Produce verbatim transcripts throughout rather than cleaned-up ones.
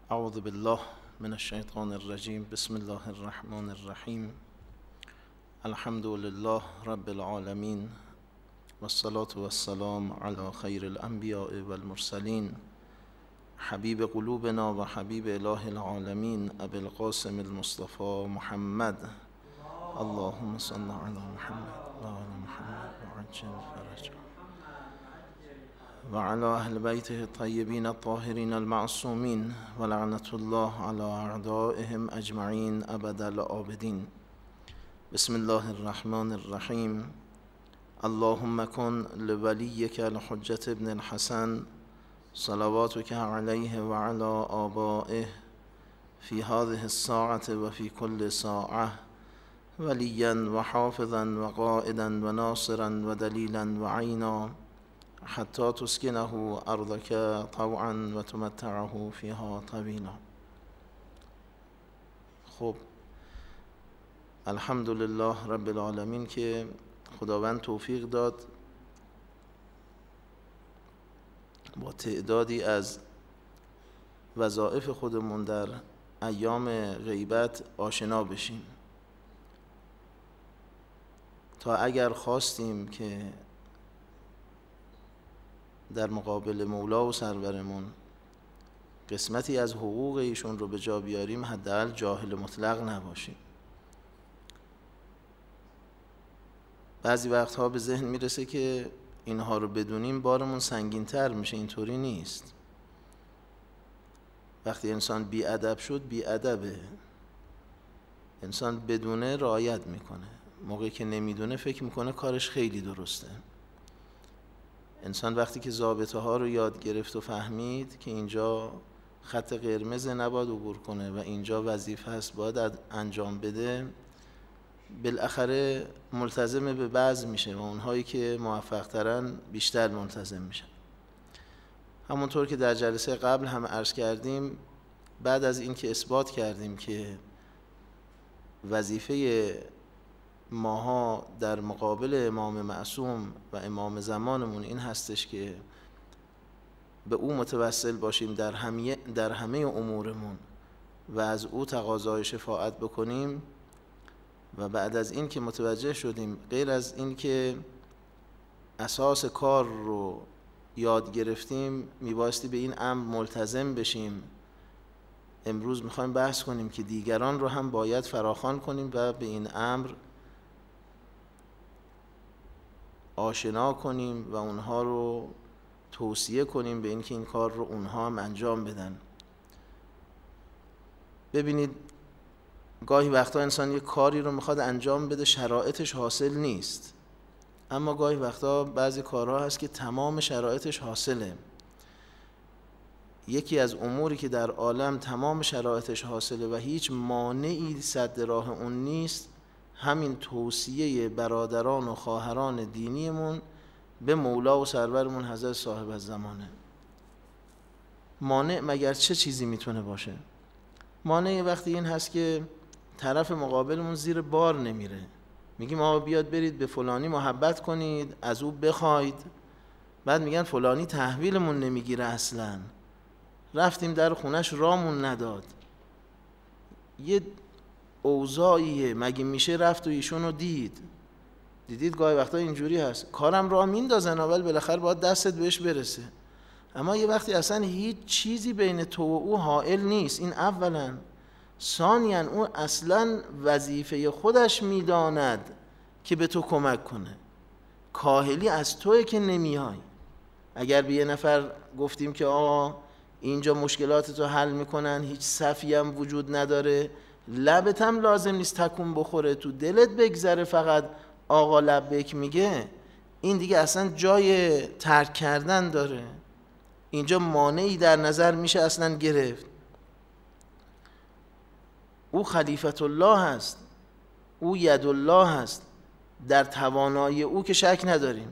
اعوذ بالله من الشیطان الرجیم. بسم الله الرحمن الرحیم. الحمد لله رب العالمین والصلاة والسلام علی خیر الانبیاء والمرسلین حبیب قلوبنا و حبیب اله العالمین ابی القاسم المصطفى محمد. اللهم صل علی محمد و آل محمد و عجل فرجه و علی اهل بیته الطیبین الطاهرین المعصومین و لعنت الله علی اعدائهم اجمعین ابد الآبدین. بسم الله الرحمن الرحیم. اللهم کن لولیک الحجة ابن الحسن صلواتک علیه و علی آبائه فی هذه الساعة و فی کل ساعة ولیا و حافظا و قائدا و ناصرا و دلیلا و عینا حتی تسکنه ارضک طوعا و تمتعه فیها طویلا. خب الحمدلله رب العالمین که خداوند توفیق داد با تعدادی از وظایف خودمون در ایام غیبت آشنا بشیم تا اگر خواستیم که در مقابل مولا و سرورمون قسمتی از حقوق ایشون رو به جا بیاریم حداقل جاهل مطلق نباشیم. بعضی وقتها به ذهن میرسه که اینها رو بدونیم بارمون سنگین تر میشه. اینطوری نیست. وقتی انسان بی ادب شد بی ادبه. انسان بدونه رعایت میکنه، موقعی که نمیدونه فکر میکنه کارش خیلی درسته. انسان وقتی که ضابطه ها رو یاد گرفت و فهمید که اینجا خط قرمز نباید عبور کنه و اینجا وظیفه هست باید انجام بده، بالاخره ملتزم به بعض میشه و اونهایی که موفق ترن بیشتر ملتزم میشن. همونطور که در جلسه قبل هم عرض کردیم، بعد از این که اثبات کردیم که وظیفه ماها در مقابل امام معصوم و امام زمانمون این هستش که به او متوسل باشیم در همه در همه امورمون و از او تقاضای شفاعت بکنیم، و بعد از این که متوجه شدیم غیر از این که اساس کار رو یاد گرفتیم میبایستی به این امر ملتزم بشیم، امروز میخوایم بحث کنیم که دیگران رو هم باید فراخوان کنیم و به این امر آشنا کنیم و اونها رو توصیه کنیم به اینکه این کار رو اونها هم انجام بدن. ببینید گاهی وقتا انسان یک کاری رو میخواد انجام بده، شرایطش حاصل نیست، اما گاهی وقتا بعضی کارها هست که تمام شرایطش حاصله. یکی از اموری که در عالم تمام شرایطش حاصله و هیچ مانعی سد راه اون نیست، همین توصیه برادران و خواهران دینیمون به مولا و سرورمون حضرت صاحب الزمانه. مانع مگر چه چیزی میتونه باشه؟ مانع وقتی این هست که طرف مقابلمون زیر بار نمیره، میگیم آقا بیاد برید به فلانی محبت کنید، از او بخواید، بعد میگن فلانی تحویلمون نمیگیره، اصلا رفتیم در خونش رامون نداد. یه اوضاعیه، مگه میشه رفت و ایشونو دید؟ دیدید گاهی وقتا اینجوری هست، کارم راه میندازن اول بالاخره باید دستت بهش برسه، اما یه وقتی اصلا هیچ چیزی بین تو و او حائل نیست. این اولا. ثانیاً اون اصلا وظیفه خودش میداند که به تو کمک کنه، کاهلی از توئه که نمیای. اگر به یه نفر گفتیم که آقا اینجا مشکلات تو حل میکنن، هیچ صفی هم وجود نداره، لبت هم لازم نیست تکون بخوره، تو دلت بگذره فقط آقا لبیک میگه، این دیگه اصلا جای ترک کردن داره. اینجا مانعی در نظر میشه اصلا گرفت. او خلیفت الله هست، او ید الله هست، در توانایی او که شک نداریم.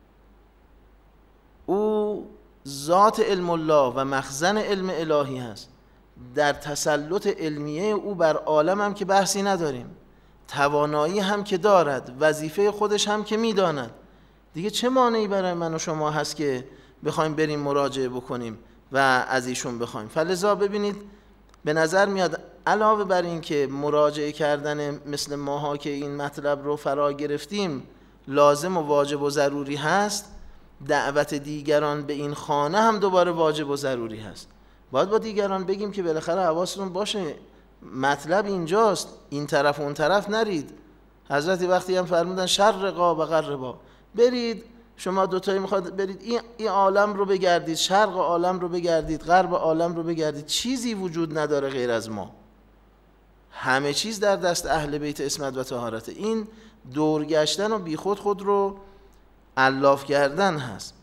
او ذات علم الله و مخزن علم الهی هست، در تسلط علمیه او بر عالم هم که بحثی نداریم، توانایی هم که دارد، وظیفه خودش هم که میداند. دیگه چه مانعی برای من و شما هست که بخوایم بریم مراجعه بکنیم و از ایشون بخوایم؟ فلذا ببینید به نظر میاد علاوه بر این که مراجعه کردن مثل ماها که این مطلب رو فرا گرفتیم لازم و واجب و ضروری هست، دعوت دیگران به این خانه هم دوباره واجب و ضروری هست. باید با دیگران بگیم که بالاخره حواستون باشه مطلب اینجاست، این طرف و اون طرف نرید. حضرت وقتی هم فرمودن شرقا و غربا، برید شما دوتایی میخواد برید این این عالم رو بگردید، شرق عالم رو بگردید، غرب عالم رو بگردید، چیزی وجود نداره غیر از ما، همه چیز در دست اهل بیت عصمت و طهارت. این دورگشتن و بیخود خود رو الاف کردن هست.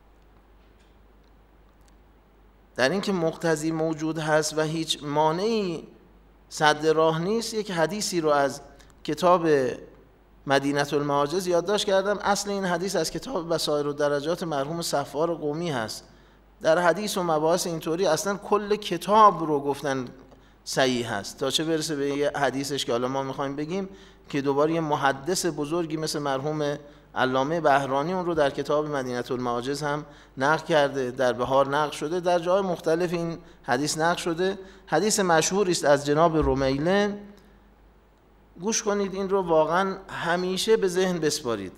در این که مقتضی موجود هست و هیچ مانعی سد راه نیست، یک حدیثی رو از کتاب مدینة المعاجز یادداشت کردم. اصل این حدیث از کتاب بصائر الدرجات مرحوم صفار قمی هست. در حدیث و مباحث اینطوری اصلا کل کتاب رو گفتن صحیح هست، تا چه برسه به یه حدیثش که حالا ما میخوایم بگیم که دوباره یه محدث بزرگی مثل مرحوم علامه بهرانی اون رو در کتاب مدینة المعاجز هم نقل کرده، در بهار نقل شده، در جای مختلف این حدیث نقل شده. حدیث مشهوری است از جناب رمیله. گوش کنید، این رو واقعا همیشه به ذهن بسپارید.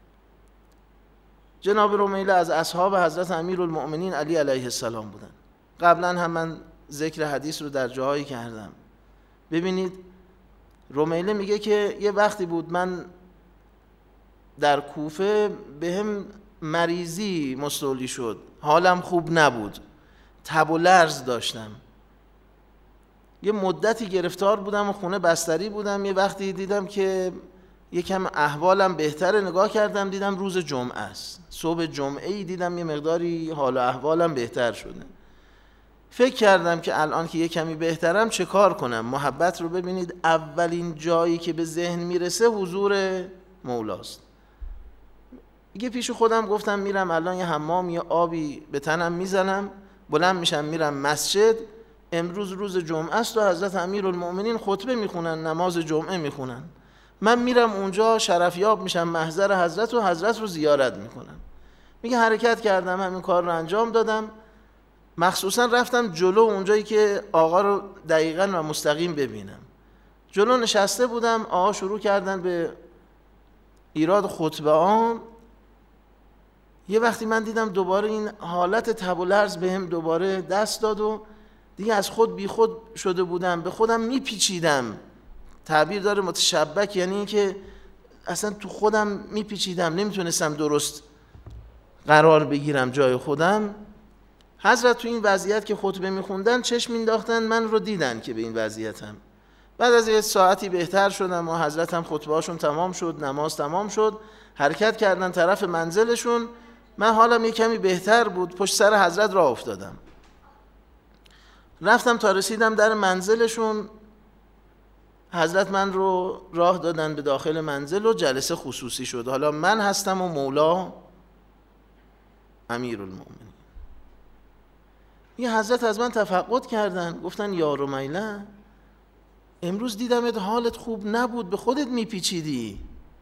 جناب رمیله از اصحاب حضرت امیرالمؤمنین علی علیه السلام بودن. قبلا هم من ذکر حدیث رو در جاهایی کردم. ببینید رمیله میگه که یه وقتی بود من در کوفه به هم مریضی مستولی شد، حالم خوب نبود، تب و لرز داشتم، یه مدتی گرفتار بودم و خونه بستری بودم. یه وقتی دیدم که یکم احوالم بهتره، نگاه کردم دیدم روز جمعه است، صبح جمعه ای دیدم یه مقداری حال و احوالم بهتر شده. فکر کردم که الان که یه کمی بهترم چه کار کنم. محبت رو ببینید، اولین جایی که به ذهن میرسه حضور مولاست. دیگه پیش خودم گفتم میرم الان یه حمام یه آبی به تنم میزنم، بلند میشم میرم مسجد، امروز روز جمعه است و حضرت امیرالمؤمنین خطبه میخونن، نماز جمعه میخونن، من میرم اونجا شرفیاب میشم محضر حضرت و حضرت رو زیارت میکنم. میگه حرکت کردم، همین کار رو انجام دادم. مخصوصا رفتم جلو اونجایی که آقا رو دقیقاً و مستقیم ببینم. جلو نشسته بودم، آقا شروع کردن به ایراد خطبه آن. یه وقتی من دیدم دوباره این حالت تب و لرز بهم دوباره دست داد و دیگه از خود بی خود شده بودم، به خودم میپیچیدم. تعبیر داره متشبک، یعنی این که اصلا تو خودم میپیچیدم، نمیتونستم درست قرار بگیرم جای خودم. حضرت تو این وضعیت که خطبه میخوندن چشم مینداختن، من رو دیدن که به این وضعیتم. بعد از یه ساعتی بهتر شدم و حضرت هم خطبه هاشون تمام شد، نماز تمام شد، حرکت کردن طرف منزلشون. من حالم یه کمی بهتر بود، پشت سر حضرت راه افتادم، رفتم تا رسیدم در منزلشون. حضرت من رو راه دادن به داخل منزل و جلسه خصوصی شد. حالا من هستم و مولا امیرالمؤمنین. یه حضرت از من تفقد کردن، گفتن یا رمیله امروز دیدمت حالت خوب نبود، به خودت میپیچیدی،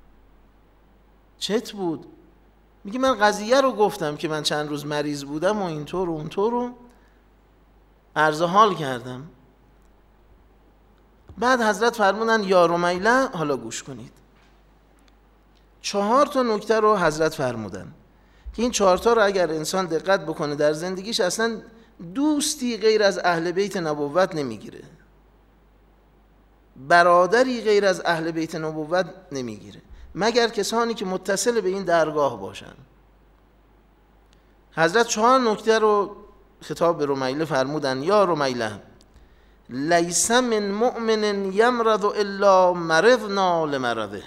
چت بود؟ میگه من قضیه رو گفتم که من چند روز مریض بودم و اینطور و اونطور رو عرض حال کردم. بعد حضرت فرمودن یا رمیله حالا گوش کنید. چهار تا نکته رو حضرت فرمودن که این چهار تا رو اگر انسان دقت بکنه در زندگیش اصلا دوستی غیر از اهل بیت نبوت نمیگیره، برادری غیر از اهل بیت نبوت نمیگیره، مگر کسانی که متصل به این درگاه باشن. حضرت چهار نکته رو خطاب به رمیله فرمودن. یا رمیله لیس من مؤمن یمرض الا مرضنا لمرضه.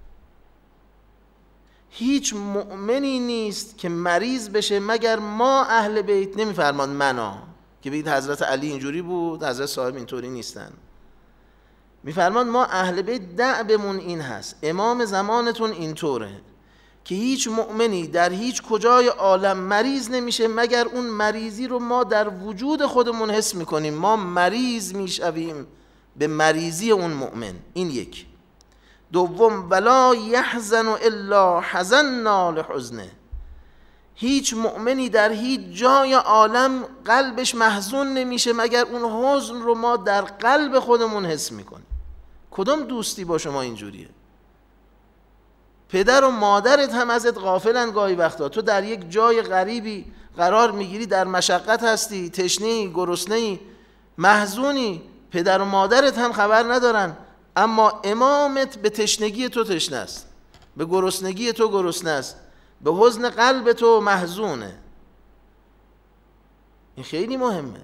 هیچ مؤمنی نیست که مریض بشه مگر ما اهل بیت، نمیفرمان منا که بگید حضرت علی اینجوری بود، حضرت صاحب اینطوری نیستن، میفرمان ما اهل بیت دعبمون این هست، امام زمانتون اینطوره که هیچ مؤمنی در هیچ کجای عالم مریض نمیشه مگر اون مریضی رو ما در وجود خودمون حس میکنیم، ما مریض میشویم به مریضی اون مؤمن. این یک. دوم ولا یحزن الا حزننا لحزنه. هیچ مؤمنی در هیچ جای عالم قلبش محزون نمیشه مگر اون حزن رو ما در قلب خودمون حس میکنیم. کدوم دوستی با شما اینجوریه؟ پدر و مادرت هم ازت غافلن گاهی وقتا. تو در یک جای غریبی قرار میگیری، در مشقت هستی، تشنه‌ای، گرسنه‌ای، محزونی، پدر و مادرت هم خبر ندارن، اما امامت به تشنگی تو تشنه است، به گرسنگی تو گرسنه است، به حزن قلب تو محزونه. این خیلی مهمه.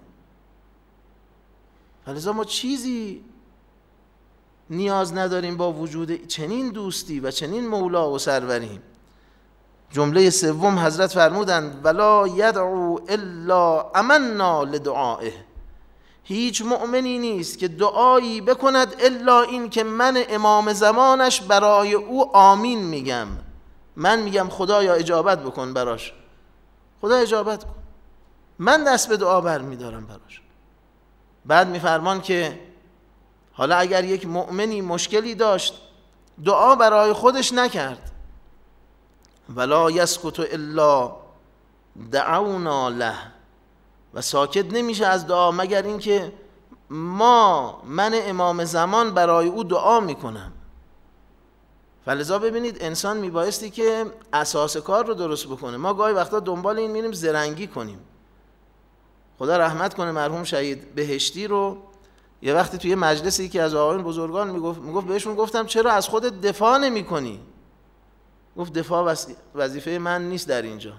فلذا ما چیزی نیاز نداریم با وجود چنین دوستی و چنین مولا و سروریم. جمله سوم حضرت فرمودند ولا یدعو الا امنا لدعائه. هیچ مؤمنی نیست که دعایی بکند الا این که من امام زمانش برای او آمین میگم. من میگم خدایا اجابت بکن براش، خدا اجابت کن، من دست به دعا بر میدارم براش. بعد میفرمان که حالا اگر یک مؤمنی مشکلی داشت دعا برای خودش نکرد، ولا یسکت الا دعونا له، و ساکت نمیشه از دعا مگر اینکه ما من امام زمان برای او دعا میکنم. فلذا ببینید انسان میبایستی که اساس کار رو درست بکنه. ما گاهی وقتا دنبال این میریم زرنگی کنیم. خدا رحمت کنه مرحوم شهید بهشتی رو یه وقتی توی مجلسی که از آقایون بزرگان میگفت میگفت بهشون گفتم چرا از خودت دفاع نمی کنی؟ گفت دفاع وظیفه من نیست در اینجا.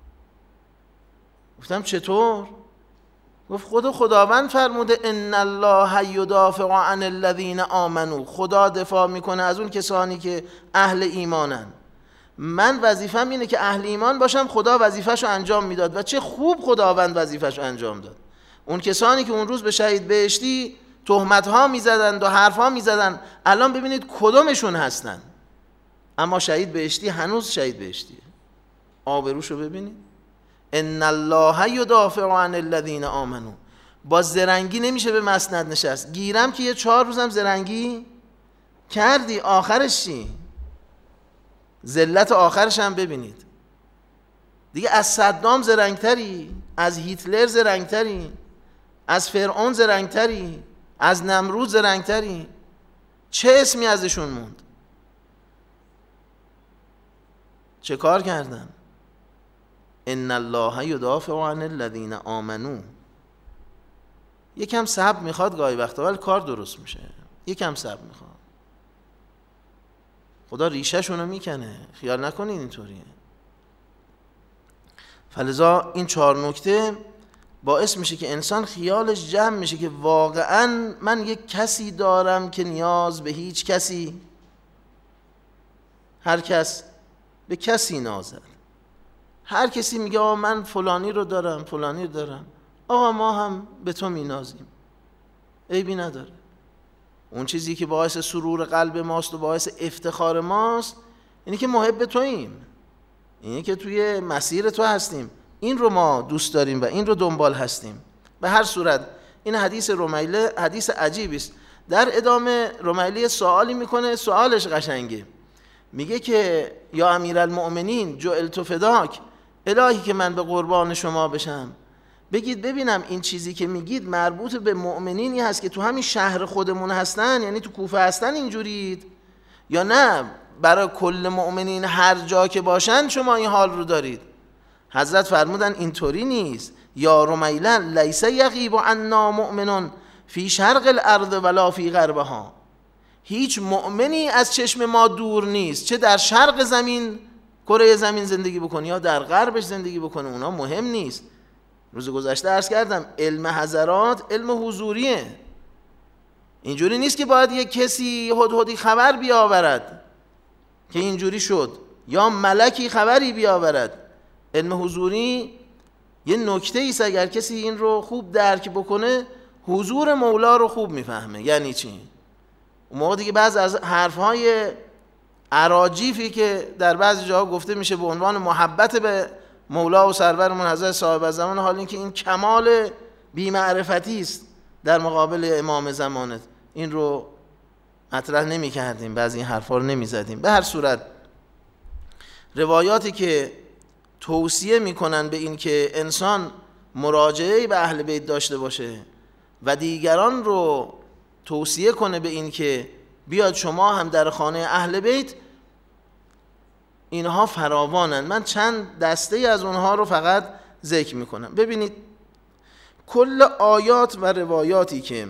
گفتم چطور؟ گفت خود خداوند فرموده ان الله یدافع عن الذین آمنوا، خدا دفاع میکنه از اون کسانی که اهل ایمانن. من وظیفم اینه که اهل ایمان باشم، خدا وظیفه‌شو انجام میداد و چه خوب خداوند وظیفه‌شو انجام داد. اون کسانی که اون روز به شهید بهشتی تهمت ها میزدند و حرف ها میزدند، الان ببینید کدومشون هستن، اما شهید بهشتی هنوز شهید بهشتیه. آبروشو ببینید. ان الله یدافع عن الذین آمنوا. با زرنگی نمیشه به مسند نشست. گیرم که یه چهار روزم زرنگی کردی، آخرش چی؟ ذلت آخرش هم ببینید دیگه. از صدام زرنگتری، از هیتلر زرنگتری، از فرعون زرنگتری، از نمرود زرنگتری. چه اسمی ازشون موند؟ چه کار کردن؟ ان الله یدافع عن الذین آمنوا. یکم صبر میخواد گاهی وقتا، ولی کار درست میشه. یکم صبر میخواد. خدا ریشه شونو میکنه، خیال نکنید اینطوریه. فلذا این چهار نکته باعث میشه که انسان خیالش جمع میشه که واقعا من یک کسی دارم که نیاز به هیچ کسی. هر کس به کسی نازد. هر کسی میگه آقا من فلانی رو دارم، فلانی رو دارم. آقا ما هم به تو مینازیم، عیبی نداره. اون چیزی که باعث سرور قلب ماست و باعث افتخار ماست اینه که محب توییم، اینه که توی مسیر تو هستیم، این رو ما دوست داریم و این رو دنبال هستیم. به هر صورت این حدیث رمیله حدیث عجیبی است. در ادامه رمیله سوالی میکنه، سوالش قشنگه. میگه که یا امیرالمؤمنین جعلت فداک، الهی که من به قربان شما بشم. بگید ببینم این چیزی که میگید مربوط به مؤمنینی هست که تو همین شهر خودمون هستن، یعنی تو کوفه هستن اینجورید، یا نه برای کل مؤمنین هر جا که باشن شما این حال رو دارید؟ حضرت فرمودن اینطوری نیست. یا رمیلا لیس یغیب عنا مؤمن فی شرق الارض ولا فی غربها. هیچ مؤمنی از چشم ما دور نیست، چه در شرق زمین کره زمین زندگی بکنه یا در غربش زندگی بکنه، اونا مهم نیست. روز گذشته عرض کردم علم حضرات علم حضوریه. اینجوری نیست که باید یک کسی هدهدی خبر بیاورد که اینجوری شد یا ملکی خبری بیاورد. علم حضوری یه نکته ایست، اگر کسی این رو خوب درک بکنه حضور مولا رو خوب میفهمه. یعنی چی؟ اون موقع دیگه بعض از حرفهای اراجیفی که در بعضی جاها گفته میشه به عنوان محبت به مولا و سرورمون حضرت صاحب الزمان، حال این که این کمال بی‌معرفتی است در مقابل امام زمانت، این رو مطرح نمی کردیم، بعضی این حرفا رو نمی زدیم. به هر صورت روایاتی که توصیه میکنن به این که انسان مراجعه به اهل بیت داشته باشه و دیگران رو توصیه کنه به این که بیاد شما هم در خانه اهل بیت، اینها فراوانن. من چند دسته از اونها رو فقط ذکر میکنم. ببینید کل آیات و روایاتی که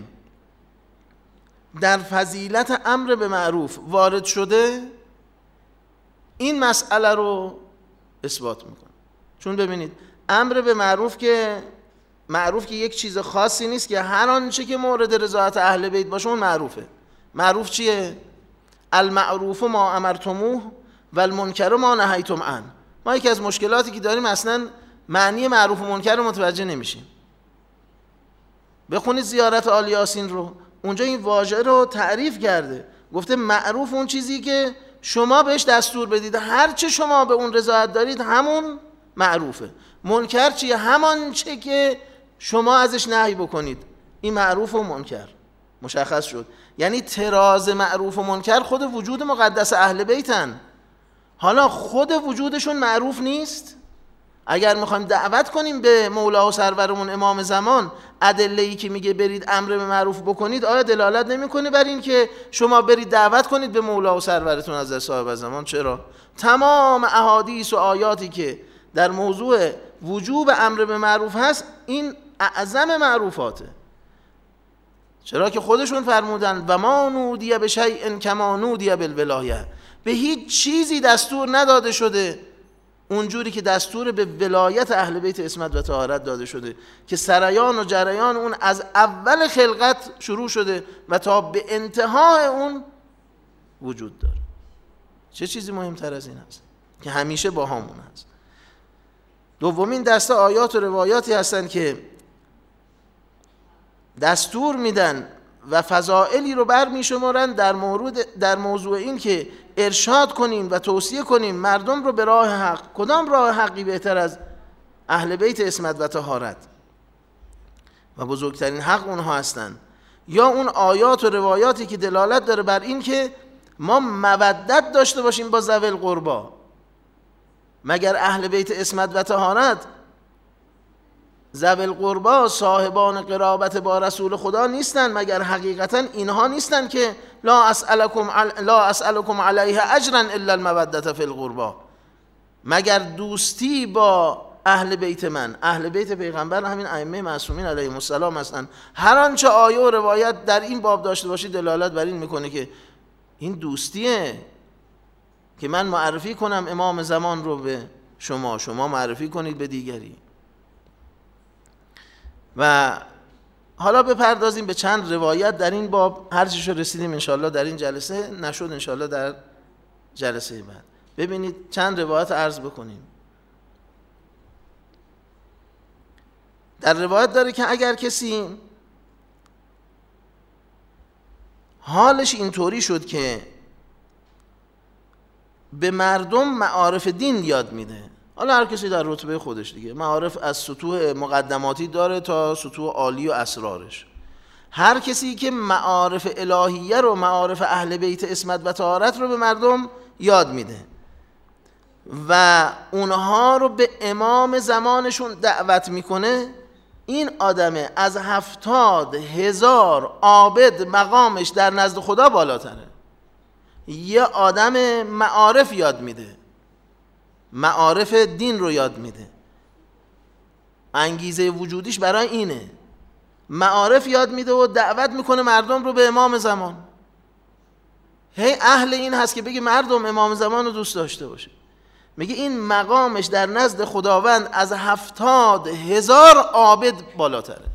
در فضیلت امر به معروف وارد شده این مسئله رو اثبات میکنه. چون ببینید امر به معروف که معروف که یک چیز خاصی نیست که هر آنچه که مورد رضایت اهل بیت باشه اون معروفه. معروف چیه؟ المعروف ما امرتموه و المنکر ما نهیتم عنه. ما یکی از مشکلاتی که داریم اصلا معنی معروف و منکر رو متوجه نمیشیم. بخونید زیارت آل یاسین رو، اونجا این واژه رو تعریف کرده، گفته معروف اون چیزی که شما بهش دستور بدید، هر چه شما به اون رضایت دارید همون معروفه. منکر چیه؟ همان چه که شما ازش نهی بکنید، این معروف و منکر مشخص شد. یعنی تراز معروف و منکر خود وجود مقدس اهل بیتن. حالا خود وجودشون معروف نیست؟ اگر میخوایم دعوت کنیم به مولا و سرورمون امام زمان، ادله‌ای که میگه برید امر به معروف بکنید آیا دلالت نمیکنه بر این که شما برید دعوت کنید به مولا و سرورتون از صاحب زمان؟ چرا؟ تمام احادیث و آیاتی که در موضوع وجوب امر به معروف هست این اعظم معروفاته. چرا که خودشون فرمودن و ما نودی به شیء کما نودی بالولایه، به هیچ چیزی دستور نداده شده اونجوری که دستور به ولایت اهل بیت عصمت و طهارت داده شده که سریان و جریان اون از اول خلقت شروع شده و تا به انتهای اون وجود داره. چه چیزی مهمتر از این هست که همیشه با همون هست. دومین دسته آیات و روایاتی هستن که دستور میدن و فضائلی رو بر میشمارن در مورد در موضوع این که ارشاد کنیم و توصیه کنیم مردم رو به راه حق. کدام راه حقی بهتر از اهل بیت عصمت و طهارت؟ و بزرگترین حق اونها هستن. یا اون آیات و روایاتی که دلالت داره بر این که ما مودت داشته باشیم با ذوی القربا. مگر اهل بیت عصمت و طهارت ذوی القربا صاحبان قرابت با رسول خدا نیستن؟ مگر حقیقتا اینها نیستن که لا اسألکم عل... لا اسألکم علیه اجرا الا المودة فی القربا؟ مگر دوستی با اهل بیت من، اهل بیت پیغمبر همین ائمه معصومین علیهم السلام هستن، هر آنچه آیه و روایت در این باب داشته باشی دلالت بر این میکنه که این دوستیه که من معرفی کنم امام زمان رو به شما، شما معرفی کنید به دیگری. و حالا بپردازیم به چند روایت در این باب. هر چیشو رسیدیم انشالله در این جلسه، نشد انشالله در جلسه بعد. ببینید چند روایت عرض بکنیم. در روایت داره که اگر کسی حالش اینطوری شد که به مردم معارف دین یاد میده، حالا هر کسی در رتبه خودش دیگه، معارف از سطوح مقدماتی داره تا سطوح عالی و اسرارش، هر کسی که معارف الهیه رو، معارف اهل بیت عصمت و طهارت رو به مردم یاد میده و اونها رو به امام زمانشون دعوت میکنه، این آدمه از هفتاد هزار عابد مقامش در نزد خدا بالاتره. یه آدم معارف یاد میده، معارف دین رو یاد میده، انگیزه وجودیش برای اینه، معارف یاد میده و دعوت میکنه مردم رو به امام زمان. هی اهل این هست که بگه مردم امام زمان رو دوست داشته باشه. میگه این مقامش در نزد خداوند از هفتاد هزار عابد بالاتره.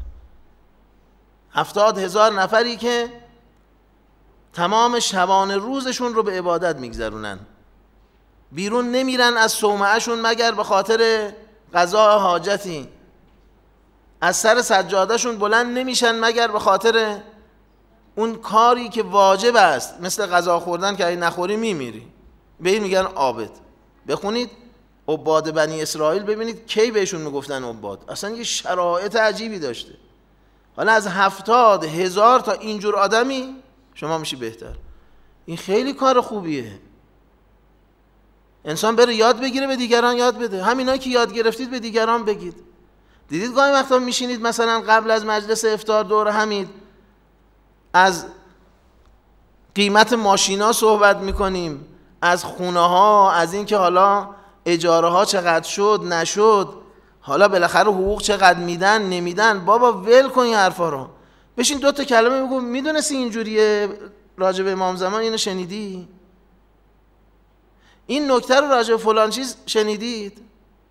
هفتاد هزار نفری که تمام شبانه روزشون رو به عبادت میگذرونن، بیرون نمیرن از صومعهشون مگر به خاطر قضاء حاجتی، از سر سجادهشون بلند نمیشن مگر به خاطر اون کاری که واجب است، مثل غذا خوردن که اگه نخوری میمیری، به این میگن عابد. بخونید عباد بنی اسرائیل ببینید کی بهشون میگفتن عباد، اصلا یه شرایط عجیبی داشته. حالا از هفتاد هزار تا اینجور آدمی شما میشی بهتر، این خیلی کار خوبیه. انسان بره یاد بگیره به دیگران یاد بده، همینایی که یاد گرفتید به دیگران بگید. دیدید گاهی وقتا میشینید مثلا قبل از مجلس افطار دور همید از قیمت ماشینا صحبت میکنیم، از خونه ها، از این که حالا اجاره ها چقدر شد نشد، حالا بالاخره حقوق چقدر میدن نمیدن. بابا ول کن این حرفا رو، بشین دو تا کلمه بگو میدونستی اینجوریه راجع به امام زمان اینو شنیدی؟ این نکته رو راجع به فلان چیز شنیدید؟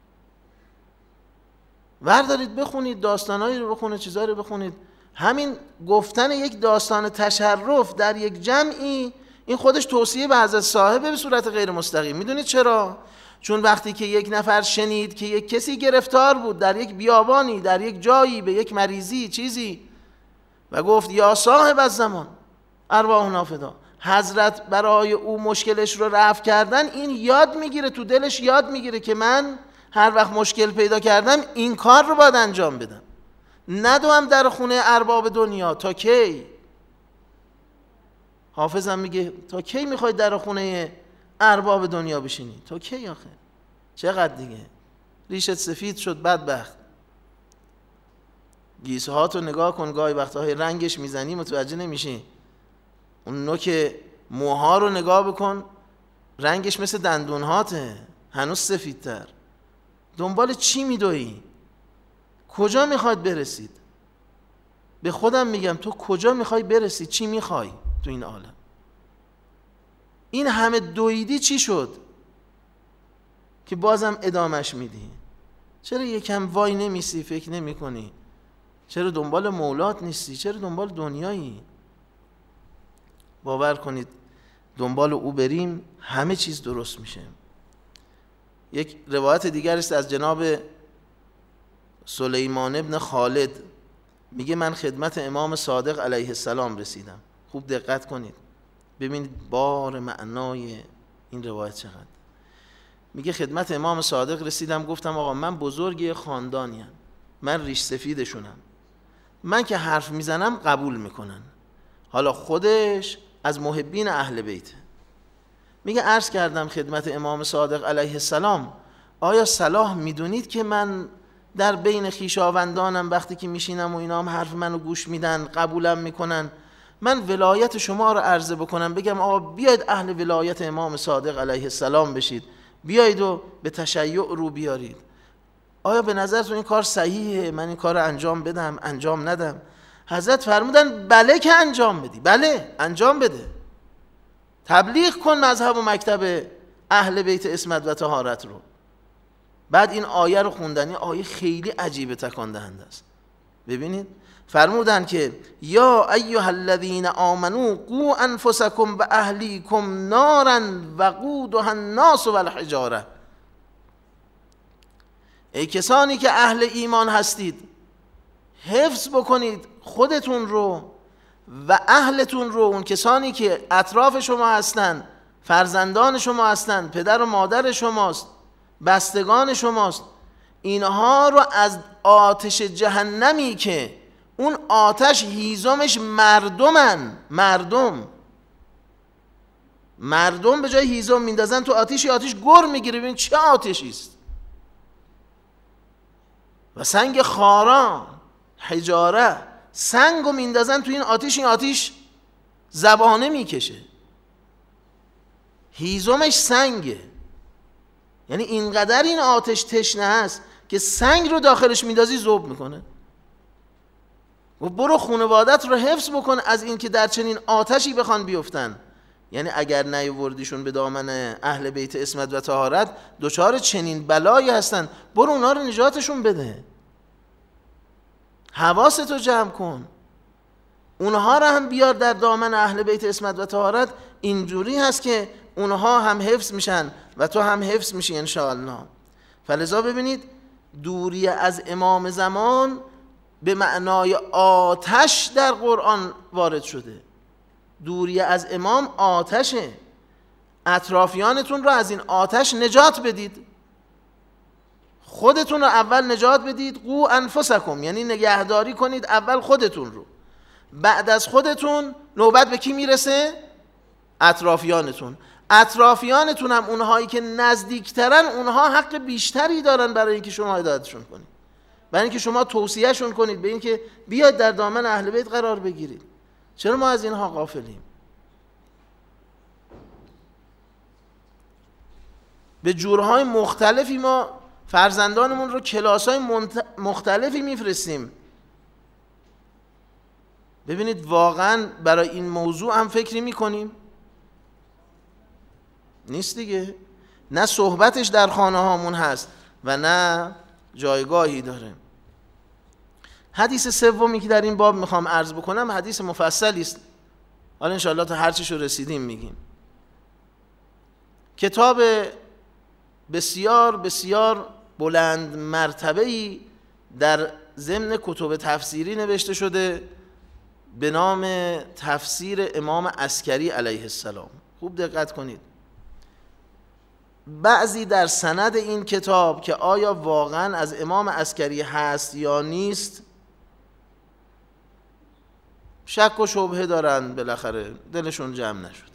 وردارید بخونید، داستانایی رو بخونید، چیزایی رو بخونید. همین گفتن یک داستان تشرف در یک جمعی این خودش توصیه به حضرت صاحبه به صورت غیر مستقیم. میدونید چرا؟ چون وقتی که یک نفر شنید که یک کسی گرفتار بود در یک بیابانی، در یک جایی، به یک مریضی چیزی، و گفت یا صاحب الزمان ارواحنا فدا، حضرت برای او مشکلش رو رفع کردن، این یاد میگیره، تو دلش یاد میگیره که من هر وقت مشکل پیدا کردم این کار رو باید انجام بدم، ندوم در خونه ارباب دنیا. تا کی؟ حافظم میگه تا کی میخوای در خونه ارباب دنیا بشینی؟ تا کی آخه؟ چقدر دیگه؟ ریشت سفید شد بدبخت. گیسه هاتو نگاه کن، گاهی وقتا های رنگش میزنی متوجه نمیشی. اون نوک موها رو نگاه بکن، رنگش مثل دندون هاته، هنوز سفیدتر. دنبال چی میدوی؟ کجا میخواد برسید؟ به خودم میگم تو کجا میخوای برسی؟ چی میخوای تو این عالم؟ این همه دویدی چی شد که بازم ادامش میدی؟ چرا یکم وای نمیسی، فکر نمی کنی؟ چرا دنبال مولات نیستی؟ چرا دنبال دنیایی؟ باور کنید دنبال او بریم همه چیز درست میشه. یک روایت دیگر است از جناب سلیمان ابن خالد، میگه من خدمت امام صادق علیه السلام رسیدم. خوب دقت کنید ببینید بار معنای این روایت چقدر. میگه خدمت امام صادق رسیدم، گفتم آقا من بزرگی خاندانیم، من ریش سفیدشونم، من که حرف میزنم قبول میکنن. حالا خودش از محبین اهل بیت. میگه عرض کردم خدمت امام صادق علیه السلام آیا صلاح میدونید که من در بین خویشاوندانم وقتی که میشینم و اینا هم حرف منو گوش میدن قبولم میکنن، من ولایت شما رو عرضه بکنم، بگم آقا بیاید اهل ولایت امام صادق علیه السلام بشید، بیاید و به تشیع رو بیارید. آیا به نظرتون این کار صحیحه من این کار رو انجام بدم انجام ندم؟ حضرت فرمودن بله که انجام بدی، بله انجام بده، تبلیغ کن مذهب و مکتب اهل بیت عصمت و طهارت رو. بعد این آیه رو خوندن، این آیه خیلی عجیبه تکان دهنده است. ببینید فرمودن که یا ایها الذین آمنوا قوا انفسکم و اهلیکم نارا وقودها الناس والحجاره، ای کسانی که اهل ایمان هستید حفظ بکنید خودتون رو و اهلتون رو، اون کسانی که اطراف شما هستند، فرزندان شما هستند، پدر و مادر شماست، بستگان شماست، اینها رو از آتش جهنمی که اون آتش هیزمش مردمن، مردم مردم به جای هیزم میندازن تو آتیشی، آتیش گر میگیره. ببین چه آتشی است. و سنگ خارا، حجاره، سنگو میندازن تو این آتیش، این آتیش زبانه میکشه، هیزمش سنگه. یعنی اینقدر این آتش تشنه هست که سنگ رو داخلش میندازی ذوب میکنه. و برو خانوادت رو حفظ بکن از این که در چنین آتشی بخوان بیفتن. یعنی اگر نیاوردیشون به دامن اهل بیت عصمت و طهارت دچار چنین بلایی هستن، برو اونا رو نجاتشون بده، حواستو جمع کن، اونها رو هم بیار در دامن اهل بیت عصمت و طهارت. اینجوری هست که اونها هم حفظ میشن و تو هم حفظ میشی انشاءالله. فلذا ببینید دوری از امام زمان به معنای آتش در قرآن وارد شده. دوری از امام آتشه. اطرافیانتون رو از این آتش نجات بدید، خودتون رو اول نجات بدید. قو انفسکم یعنی نگهداری کنید اول خودتون رو، بعد از خودتون نوبت به کی میرسه؟ اطرافیانتون. اطرافیانتون هم اونهایی که نزدیکترن اونها حق بیشتری دارن برای اینکه شما هدایتشون کنید، برای اینکه شما توصیهشون کنید به اینکه بیاید در دامن اهل بیت قرار بگیرید. چرا ما از اینها غافلیم؟ به جورهای مختلفی ما فرزندانمون رو کلاس‌های مختلفی میفرستیم. ببینید واقعا برای این موضوع هم فکری میکنیم؟ نیست دیگه. نه صحبتش در خانه هامون هست و نه جایگاهی داره. حدیث سومی که در این باب میخوام عرض بکنم حدیث مفصلی است، حالا انشاءالله تا هر چیشو رسیدیم میگیم. کتاب بسیار بسیار بلند مرتبه‌ای در ضمن کتب تفسیری نوشته شده به نام تفسیر امام عسکری علیه السلام. خوب دقت کنید. بعضی در سند این کتاب که آیا واقعا از امام عسکری هست یا نیست شک و شبهه دارن، بالاخره دلشون جمع نشد.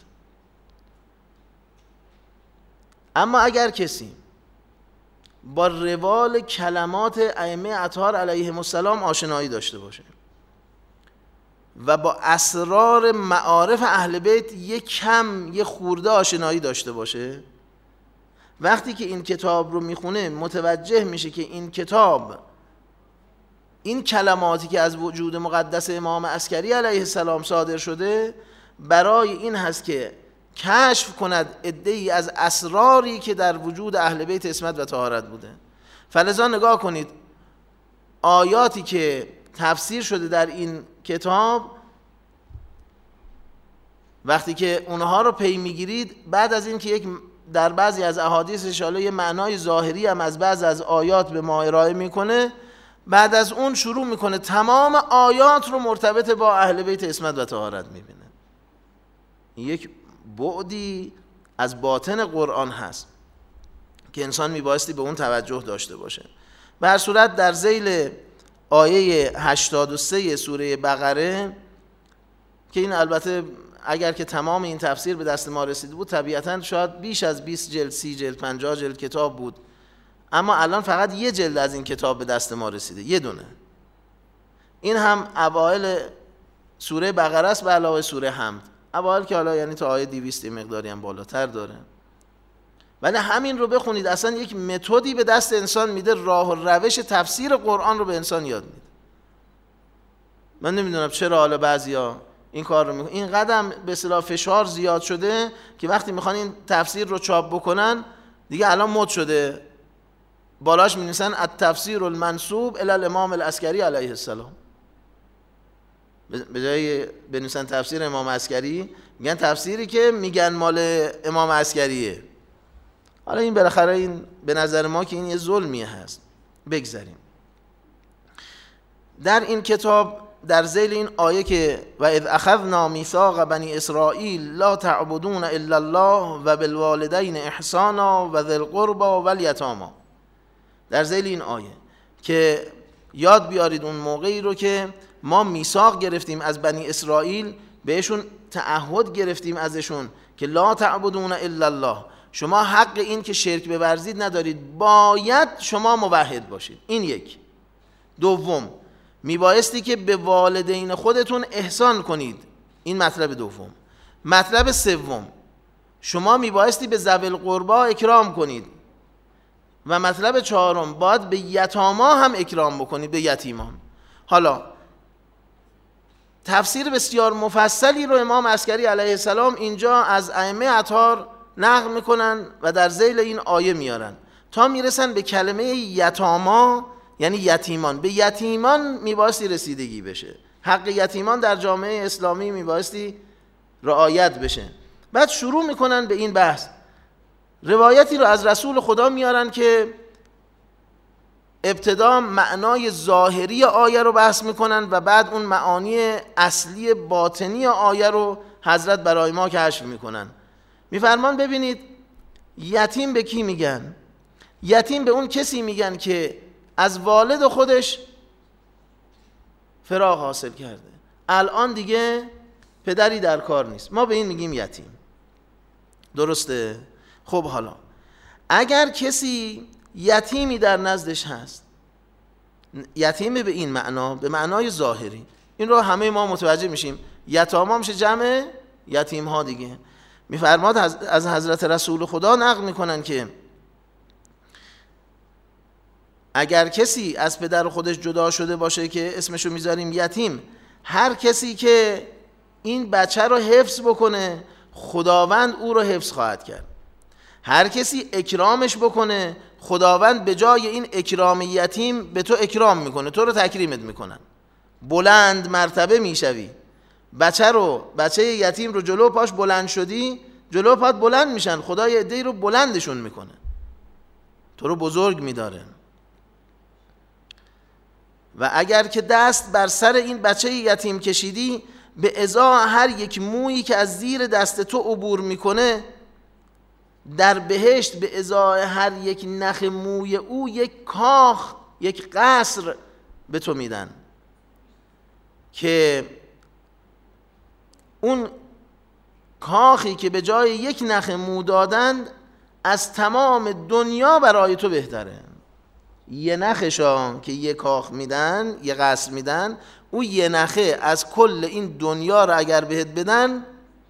اما اگر کسی با روال کلمات ائمه اطهار علیهم السلام آشنایی داشته باشه و با اسرار معارف اهل بیت یک کم یک خورده آشنایی داشته باشه، وقتی که این کتاب رو میخونه متوجه میشه که این کتاب این کلماتی که از وجود مقدس امام عسکری علیه السلام صادر شده برای این هست که کشف کند عده‌ای از اسراری که در وجود اهل بیت عصمت و طهارت بوده. فلذا نگاه کنید آیاتی که تفسیر شده در این کتاب، وقتی که اونها رو پی میگیرید بعد از این که یک در بعضی از احادیث انشاءالله یه معنای ظاهری هم از بعض از آیات به ما ارائه میکنه، بعد از اون شروع میکنه تمام آیات رو مرتبط با اهل بیت عصمت و طهارت میبینه. یک بعدی از باطن قرآن هست که انسان میبایستی به اون توجه داشته باشه. به هر صورت در ذیل آیه هشتاد و سه سوره بقره که این البته اگر که تمام این تفسیر به دست ما رسیده بود طبیعتاً شاید بیش از بیست جلد، سی جلد، پنجاه جلد کتاب بود، اما الان فقط یه جلد از این کتاب به دست ما رسیده، یه دونه. این هم اوائل سوره بقره است به علاوه سوره حمد. اوائل که حالا یعنی تا آیه دویست مقداری هم بالاتر داره. ولی همین رو بخونید اصلا یک متدی به دست انسان میده، راه و روش تفسیر قرآن رو به انسان یاد میده. من نمیدونم چرا حالا بعضیا این کار رو میکنن. این قدم به اصطلاح فشار زیاد شده که وقتی میخوان این تفسیر رو چاپ بکنن دیگه الان مد شده بالاش می‌نویسن التفسیر المنسوب الی الامام العسکری علیه السلام. به جای بنویسن تفسیر امام عسکری میگن تفسیری که میگن مال امام عسکریه. حالا این بالاخره این به نظر ما که این یه ظلمیه هست. بگذاریم. در این کتاب در ذیل این آیه که و اذ اخذنا میثاق بنی اسرائیل لا تعبدون الا الله و بالوالدین احسانا و ذی القربى والیتامی، در ذیل این آیه که یاد بیارید اون موقعی رو که ما میثاق گرفتیم از بنی اسرائیل، بهشون تعهد گرفتیم ازشون که لا تعبدون الا الله، شما حق این که شرک بورزید ندارید، باید شما موحد باشید. این یک. دوم، میبایستی که به والدین خودتون احسان کنید. این مطلب دوم. مطلب سوم، شما میبایستی به ذوی القربی اکرام کنید. و مطلب چهارم، باید به یتاما هم اکرام بکنید، به یتیمان. حالا تفسیر بسیار مفصلی رو امام عسکری علیه السلام اینجا از ائمه اطهار نقل میکنن و در ذیل این آیه میارن تا میرسن به کلمه یتاما، یعنی یتیمان. به یتیمان میبایستی رسیدگی بشه، حق یتیمان در جامعه اسلامی میبایستی رعایت بشه. بعد شروع میکنن به این بحث. روایتی رو از رسول خدا میارن که ابتدا معنای ظاهری آیه رو بحث میکنن و بعد اون معانی اصلی باطنی آیه رو حضرت برای ما کشف میکنن. میفرمان ببینید یتیم به کی میگن؟ یتیم به اون کسی میگن که از والد خودش فراغ حاصل کرده، الان دیگه پدری در کار نیست، ما به این میگیم یتیم. درسته؟ خب حالا اگر کسی یتیمی در نزدش هست، یتیم به این معنا، به معنای ظاهری، این رو همه ما متوجه میشیم، یتاما میشه جمع یتیم ها دیگه. میفرماد از حضرت رسول خدا نقل میکنن که اگر کسی از پدر خودش جدا شده باشه که اسمشو میذاریم یتیم، هر کسی که این بچه رو حفظ بکنه خداوند او رو حفظ خواهد کرد. هر کسی اکرامش بکنه خداوند به جای این اکرام یتیم به تو اکرام میکنه، تو رو تکریمت میکنن، بلند مرتبه میشوی. بچه رو بچه یتیم رو جلو پاش بلند شدی، جلو پات بلند میشن، خدای عده‌ای رو بلندشون میکنه، تو رو بزرگ میداره. و اگر که دست بر سر این بچه یتیم کشیدی، به ازای هر یک مویی که از زیر دست تو عبور میکنه در بهشت، به ازای هر یک نخ موی او یک کاخ، یک قصر به تو میدن که اون کاخی که به جای یک نخ مو دادند از تمام دنیا برای تو بهتره. یه نخشا که یه کاخ میدن، یه قصر میدن، او یه نخه از کل این دنیا رو اگر بهت بدن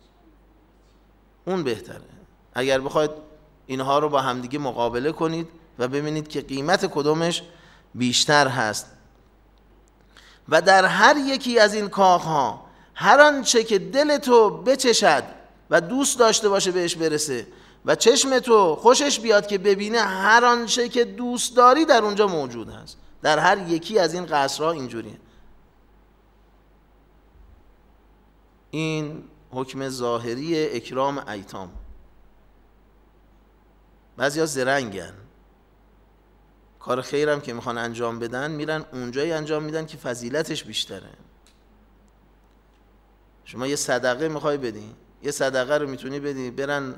اون بهتره. اگر بخواید اینها رو با همدیگه مقابله کنید و ببینید که قیمت کدومش بیشتر هست. و در هر یکی از این کاخها هر آنچه که دل تو بچشد و دوست داشته باشه بهش برسه و چشم تو خوشش بیاد که ببینه، هر آنچه که دوست داری در اونجا موجود هست. در هر یکی از این قصرها اینجوریه. این حکم ظاهری اکرام ایتام. بعضیا زرنگن، کار خیرم که میخوان انجام بدن میرن اونجایی انجام میدن که فضیلتش بیشتره. شما یه صدقه میخوای بدی، یه صدقه رو میتونی بدی برن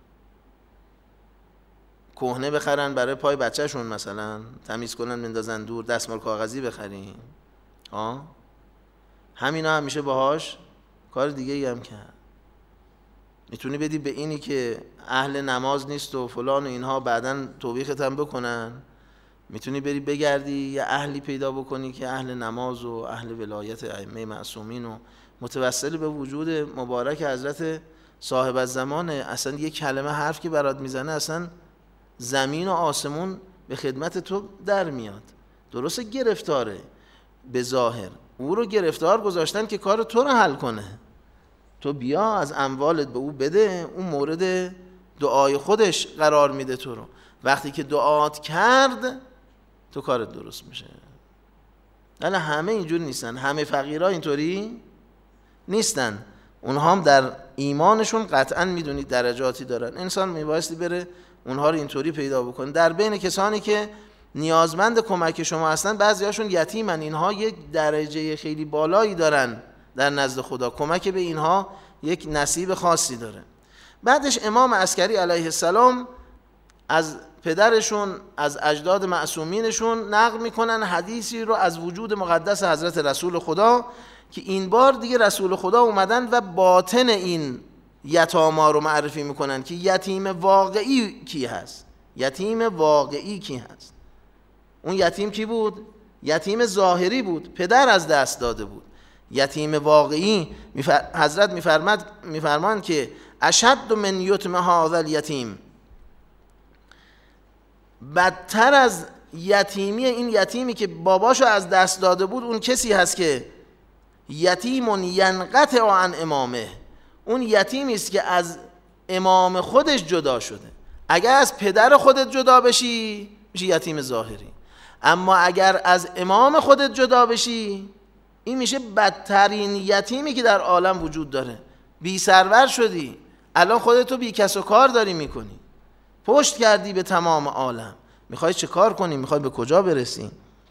کهنه بخرن برای پای بچهشون، مثلا تمیز کنن بندازن دور، دستمال کاغذی بخرین، ها همینا هم میشه باهاش کار دیگه ای هم کرد. میتونی بدی به اینی که اهل نماز نیست و فلان و اینها، بعدن توبیخت هم بکنن. میتونی بری بگردی یه اهلی پیدا بکنی که اهل نماز و اهل ولایت ائمه معصومین و متوسل به وجود مبارک حضرت صاحب الزمان، اصلا یه کلمه حرف که برات میزنه اصلا زمین و آسمون به خدمت تو در میاد. درسته گرفتاره به ظاهر، او رو گرفتار گذاشتن که کار تو رو حل کنه. تو بیا از اموالت به او بده، اون مورد دعای خودش قرار میده تو رو. وقتی که دعات کرد تو کارت درست میشه. ولی همه اینجور نیستن، همه فقیرها اینطوری نیستن. اونها هم در ایمانشون قطعا میدونید درجاتی دارن. انسان میبایستی بره اونها رو اینطوری پیدا بکنه. در بین کسانی که نیازمند کمک شما هستن بعضی هاشون یتیمن، اینها یک درجه خیلی بالایی دارن در نزد خدا، کمک به اینها یک نصیب خاصی داره. بعدش امام عسکری علیه السلام از پدرشون، از اجداد معصومینشون نقل میکنن حدیثی رو از وجود مقدس حضرت رسول خدا که این بار دیگه رسول خدا اومدن و باطن این یتاما رو معرفی میکنن که یتیم واقعی کی هست. یتیم واقعی کی هست؟ اون یتیم کی بود؟ یتیم ظاهری بود، پدر از دست داده بود. یتیم واقعی حضرت میفرماد میفرمان که اشد من یتم هذا الیتیم، بدتر از یتیمی این یتیمی که باباشو از دست داده بود اون کسی هست که یتیم ینقطع عن امامه، اون یتیمی است که از امام خودش جدا شده. اگر از پدر خودت جدا بشی میشه یتیم ظاهری، اما اگر از امام خودت جدا بشی این میشه بدترین یتیمی که در عالم وجود داره. بی سرور شدی، الان خودتو بی کس و کار داری میکنی، پشت کردی به تمام عالم. میخوای چه کار کنی؟ میخوای به کجا برسی؟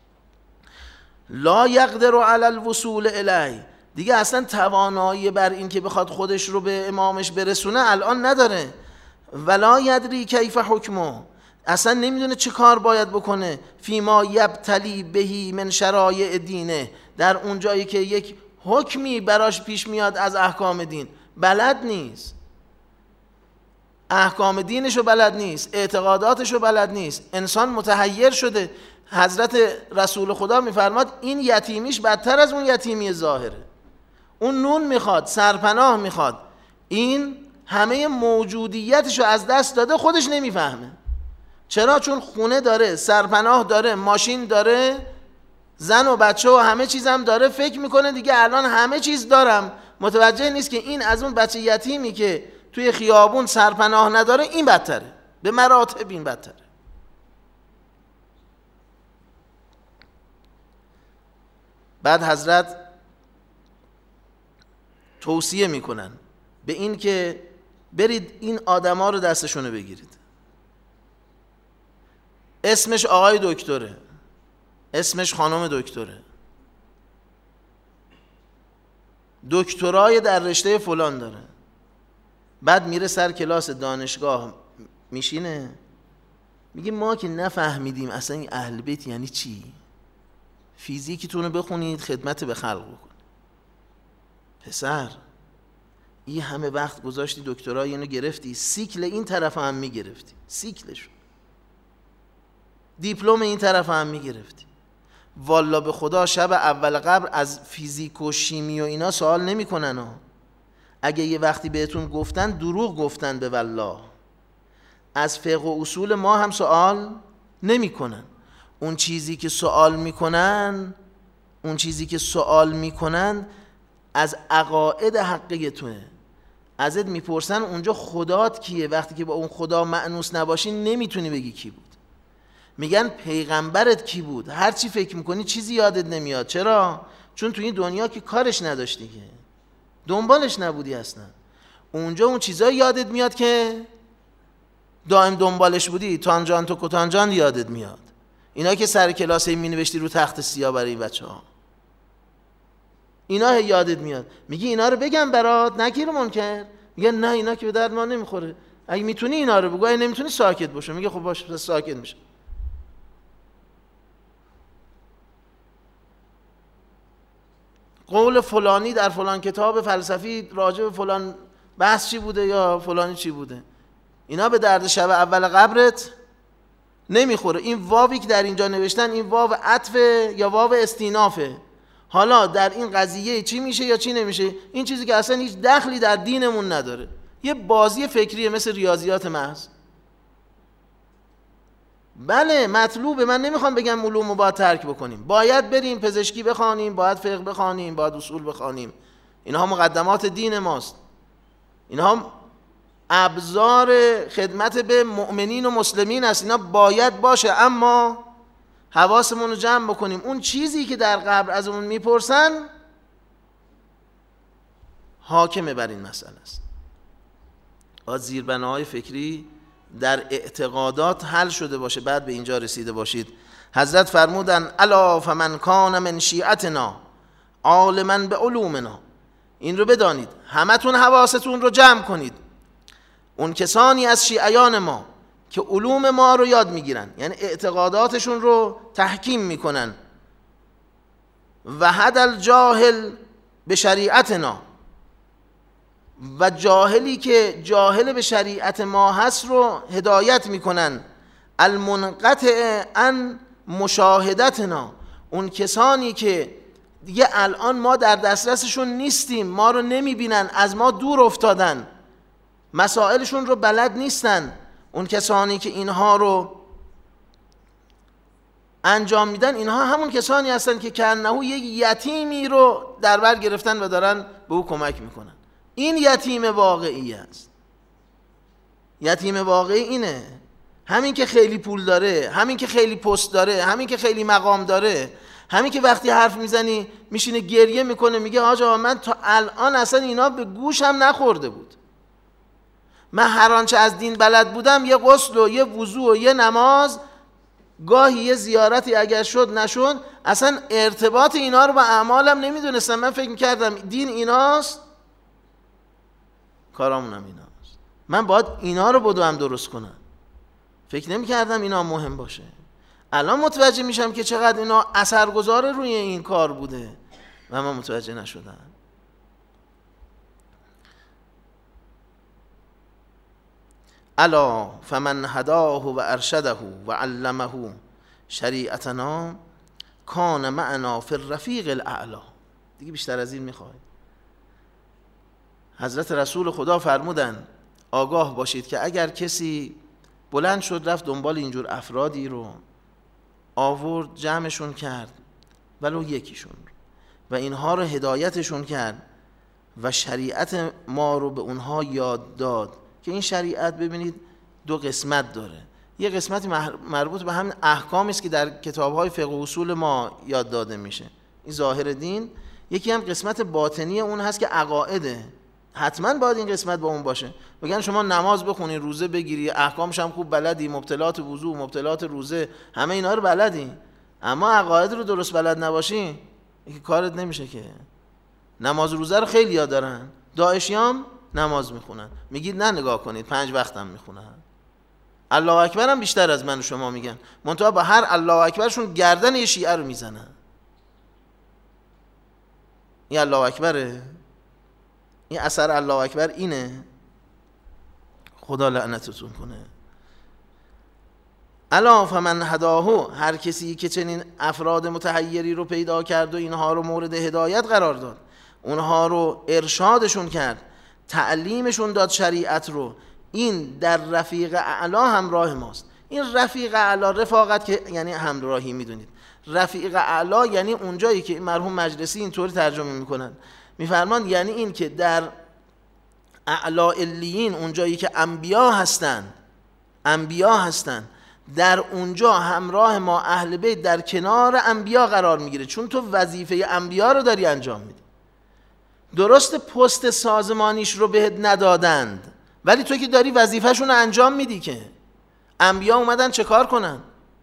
لا یقدر علی الوصول الیه، دیگه اصلا توانایی بر این که بخواد خودش رو به امامش برسونه الان نداره. ولا یدری کیف حکمه، اصلا نمیدونه چه کار باید بکنه. فیما یبتلی بهی من شرایع دینه، در اون جایی که یک حکمی براش پیش میاد از احکام دین بلد نیست. احکام دینشو بلد نیست، اعتقاداتشو بلد نیست، انسان متحیر شده. حضرت رسول خدا میفرماد این یتیمیش بدتر از اون یتیمی ظاهره. اون نون میخواد، سرپناه میخواد، این همه موجودیتشو از دست داده، خودش نمیفهمه. چرا؟ چون خونه داره، سرپناه داره، ماشین داره، زن و بچه و همه چیزم داره، فکر میکنه دیگه الان همه چیز دارم. متوجه نیست که این از اون بچه یتیمی که توی خیابون سرپناه نداره این بدتره، به مراتب این بدتره. بعد حضرت توصیه میکنن به این که برید این آدما رو دستشونه بگیرید. اسمش آقای دکتره، اسمش خانم دکتره، دکترای در رشته فلان داره. بعد میره سر کلاس دانشگاه میشینه، میگه ما که نفهمیدیم اصلا این اهل بیت یعنی چی. فیزیکتون رو بخونید، خدمت به خلق بکن. پسر این همه وقت گذاشتی دکترای اینو گرفتی، سیکل این طرف هم میگرفتی، سیکلشو، دیپلم این طرف هم میگرفتی. والا به خدا شب اول قبر از فیزیک و شیمی و اینا سوال نمی کنن ها. اگه یه وقتی بهتون گفتن دروغ گفتن به والله. از فقه و اصول ما هم سوال نمی کنن. اون چیزی که سوال میکنن اون چیزی که سوال میکنن از عقاید حقیقی توه. ازت میپرسن اونجا خدات کیه، وقتی که با اون خدا مأنوس نباشی نمیتونی بگی کی بود. میگن پیغمبرت کی بود، هر چی فکر میکنی چیزی یادت نمیاد. چرا؟ چون تو این دنیا که کارش نداشتی، که دنبالش نبودی اصلا. اونجا اون چیزایی یادت میاد که دائم دنبالش بودی. تانجان تو کتانجان یادت میاد، اینا که سر کلاسه می نوشتی رو تخت سیاه برای این بچه ها، اینا یادت میاد. میگی اینا رو بگم برات، نگیر منکر. میگه نه اینا که به درد ما نمیخوره، اگه میتونی اینا رو بگو، اگه نمیتونی ساکت باشه. میگه خب باشه ساکت میشه. قول فلانی در فلان کتاب فلسفی راجع به فلان بحث چی بوده یا فلانی چی بوده، اینا به درد شب اول قبرت نمیخوره. این واوی که در اینجا نوشتن این واو عطف یا واو استینافه. حالا در این قضیه چی میشه یا چی نمیشه، این چیزی که اصلا هیچ دخلی در دینمون نداره، یه بازی فکریه مثل ریاضیات محض. بله مطلوبه، من نمیخوام بگم علوم رو باید ترک بکنیم، باید بریم پزشکی بخوانیم، باید فقه بخوانیم، باید اصول بخوانیم، اینها مقدمات دین ماست، اینها ابزار خدمت به مؤمنین و مسلمین است، اینا باید باشه. اما حواسمون رو جمع بکنیم، اون چیزی که در قبر از اون میپرسن حاکمه بر این مسئله است. باید زیربناهای فکری در اعتقادات حل شده باشه، بعد به اینجا رسیده باشید. حضرت فرمودن الا فمن کان من شیعتنا عالما به علومنا. این رو بدانید، همتون حواستون رو جمع کنید. اون کسانی از شیعیان ما که علوم ما رو یاد میگیرن، یعنی اعتقاداتشون رو تحکیم میکنن، و حد الجاهل به شریعتنا، و جاهلی که جاهل به شریعت ما هست رو هدایت میکنن، المنقطع عن مشاهدتنا، اون کسانی که دیگه الان ما در دسترسشون نیستیم، ما رو نمیبینن، از ما دور افتادن، مسائلشون رو بلد نیستن، اون کسانی که اینها رو انجام میدن اینها همون کسانی هستن که کنهو یک یتیمی رو در بر گرفتن و دارن به او کمک میکنن. این یتیم واقعی است. یتیم واقعی اینه، همین که خیلی پول داره، همین که خیلی پست داره، همین که خیلی مقام داره، همین که وقتی حرف میزنی میشینه گریه میکنه، میگه آقا من تا الان اصلا اینا به گوشم نخورده بود، من هر آنچه از دین بلد بودم یه غسل و یه وضو و یه نماز، گاهی یه زیارتی اگر شد نشد، اصلا ارتباط اینا رو با اعمالم نمیدونستم، من فکر میکردم دین ایناست، کارامونم ایناست، من باید اینا رو بدوم درست کنم، فکر نمیکردم اینا مهم باشه. الان متوجه میشم که چقدر اینا اثرگذار روی این کار بوده و من متوجه نشدم. الا فمن هداه و ارشده و علمه شریعتنا کان معنا فی الرفیق الاعلی. دیگه بیشتر از این میخواید؟ حضرت رسول خدا فرمودن آگاه باشید که اگر کسی بلند شد رفت دنبال اینجور افرادی رو آورد، جمعشون کرد ولو یکیشون رو، و اینها رو هدایتشون کرد و شریعت ما رو به اونها یاد داد، که این شریعت ببینید دو قسمت داره. یه قسمتی مربوط به همین احکامی است که در کتاب‌های فقه و اصول ما یاد داده میشه، این ظاهر دین. یکی هم قسمت باطنی اون هست که عقایده، حتما باید این قسمت با اون باشه. بگن شما نماز بخونی، روزه بگیری، احکامش هم خوب بلدی، مبطلات وضو، مبطلات روزه، همه اینا رو بلدی، اما عقاید رو درست بلد نباشی یکی کارت نمیشه که. نماز روزه رو خیلی یاد دارن، داعشیام نماز میخونن، میگید نه نگاه کنید پنج وقتم میخونن، الله اکبر هم بیشتر از من و شما میگن، منتها با هر الله اکبرشون گردن یه شیعه رو میزنن. این الله اکبره؟ این اثر الله اکبر اینه؟ خدا لعنتتون کنه. الا فمن هداهو، هر کسی که چنین افراد متحیری رو پیدا کرد و اینها رو مورد هدایت قرار داد، اونها رو ارشادشون کرد، تعلیمشون داد شریعت رو، این در رفیق اعلی همراه ماست. این رفیق اعلی، رفاقت که یعنی همراهی، میدونید رفیق اعلی یعنی اونجایی که مرحوم مجلسی اینطوری ترجمه میکنن، میفرمان یعنی این که در اعلی علیین، اونجایی که انبیا هستن، انبیا هستن در اونجا همراه ما اهل بیت در کنار انبیا قرار میگیره، چون تو وظیفه انبیا رو داری انجام میدی. درست پست سازمانیش رو بهت ندادند، ولی تو که داری وظیفهشون رو انجام میدی. که انبیا اومدن چه کار کنن؟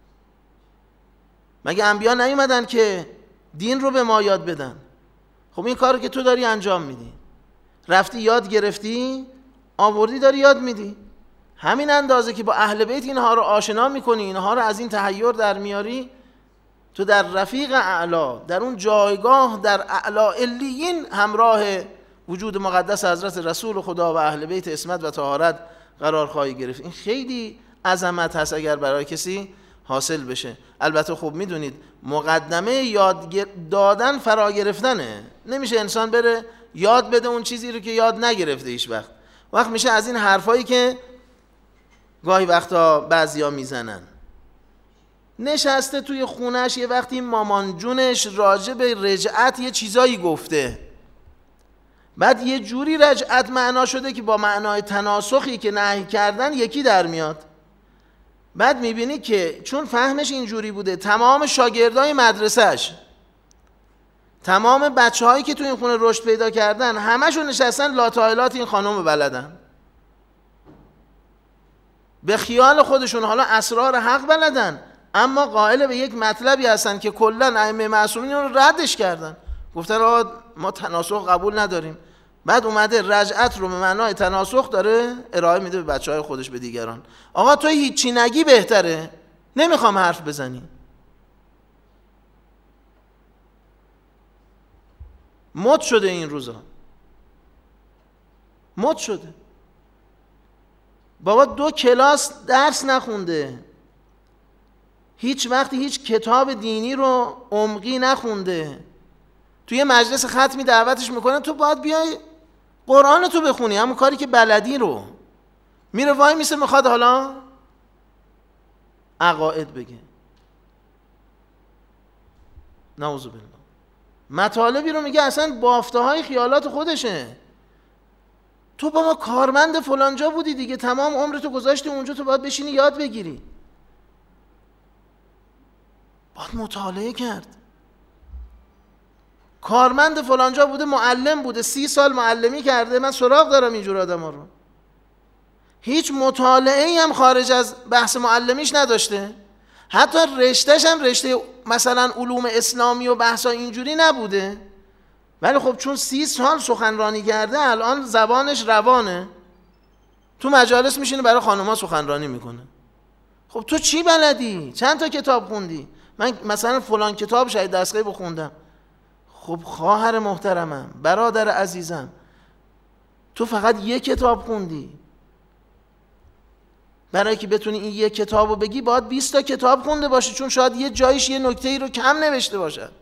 مگه انبیا نیومدن که دین رو به ما یاد بدن؟ خب این کار رو که تو داری انجام میدی، رفتی یاد گرفتی آوردی داری یاد میدی. همین اندازه که با اهل بیت اینها رو آشنا میکنی، اینها رو از این تحیر در میاری، تو در رفیق اعلا، در اون جایگاه در اعلا علیین همراه وجود مقدس حضرت رسول خدا و اهل بیت عصمت و طهارت قرار خواهی گرفت. این خیلی عظمت هست اگر برای کسی حاصل بشه. البته خوب میدونید مقدمه یاد دادن فرا گرفتنه، نمیشه انسان بره یاد بده اون چیزی رو که یاد نگرفته هیچ وقت. وقت میشه از این حرفایی که گاهی وقتا بعضیا میزنن، نشسته توی خونش یه وقتی مامان جونش راجع به رجعت یه چیزایی گفته، بعد یه جوری رجعت معنا شده که با معنای تناسخی که نهی کردن یکی در میاد. بعد میبینی که چون فهمش اینجوری بوده، تمام شاگردای مدرسهش، تمام بچه هایی که توی این خونه رشد پیدا کردن، همشون نشستن لاتایلات این خانم بلدن، به خیال خودشون حالا اسرار حق بلدن، اما قائل به یک مطلبی هستن که کلا ائمه معصومین رو ردش کردن، گفتن آقا ما تناسخ قبول نداریم. بعد اومده رجعت رو به معنای تناسخ داره ارائه میده به بچهای خودش، به دیگران. آقا تو هیچی نگی بهتره، نمیخوام حرف بزنی. مد شده این روزا، مد شده. بابا دو کلاس درس نخونده، هیچ وقتی هیچ کتاب دینی رو عمقی نخونده، توی مجلس ختمی دعوتش میکنن تو باید بیای قرآن تو بخونی، همون کاری که بلدی رو. میره وای میسه میخواد حالا عقاید بگه. نعوذ بالله. مطالبی رو میگه اصلا بافته های خیالات خودشه. تو با ما کارمند فلانجا بودی دیگه، تمام عمرتو گذاشتی اونجا، تو باید بشینی یاد بگیری، باید مطالعه کرد. کارمند فلانجا بوده، معلم بوده، سی سال معلمی کرده، من سراغ دارم اینجور آدم ها رو. هیچ مطالعه‌ای هم خارج از بحث معلمیش نداشته، حتی رشتهش هم رشته مثلا علوم اسلامی و بحثا اینجوری نبوده، ولی خب چون سی سال سخنرانی کرده الان زبانش روانه، تو مجالس میشینه برای خانوما سخنرانی میکنه. خب تو چی بلدی؟ چند تا کتاب خوندی؟ من مثلا فلان کتاب شاید دستگاهی بخوندم. خب خواهر محترمم، برادر عزیزم، تو فقط یک کتاب خوندی، برای که بتونی این یک کتاب رو بگی باید بیست تا کتاب خونده باشی، چون شاید یه جایش یه نکته‌ای رو کم نوشته باشد.